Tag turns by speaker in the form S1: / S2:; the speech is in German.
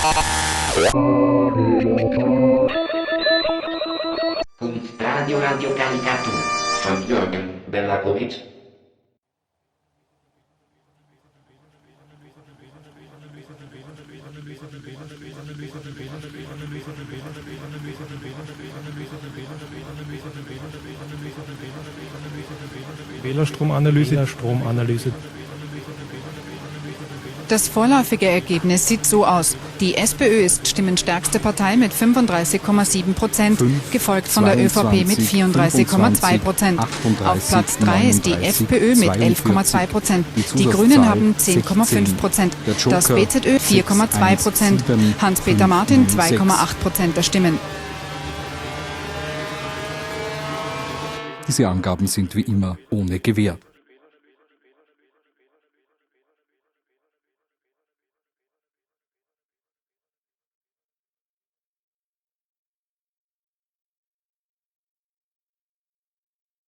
S1: Radio Caricato von Jürgen Belakovic.
S2: Wählerstromanalyse.
S3: Das vorläufige Ergebnis sieht so aus. Die SPÖ ist stimmenstärkste Partei mit 35,7%, gefolgt von der ÖVP mit 34,2%. Auf Platz 3 ist die FPÖ mit 11,2%. Die Grünen haben 10,5%. Das BZÖ 4,2%. Hans-Peter Martin 2,8% der Stimmen.
S4: Diese Angaben sind wie immer ohne Gewähr.